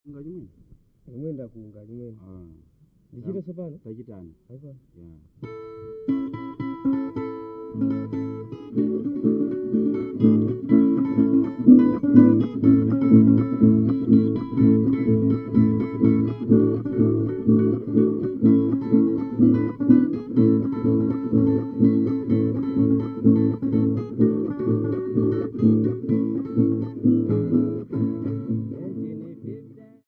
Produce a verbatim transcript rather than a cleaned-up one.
Kunga chimene. Imwe ndakunga chimene. Ah. Ndichite sopano. Tachitani. Aipa. Yeah.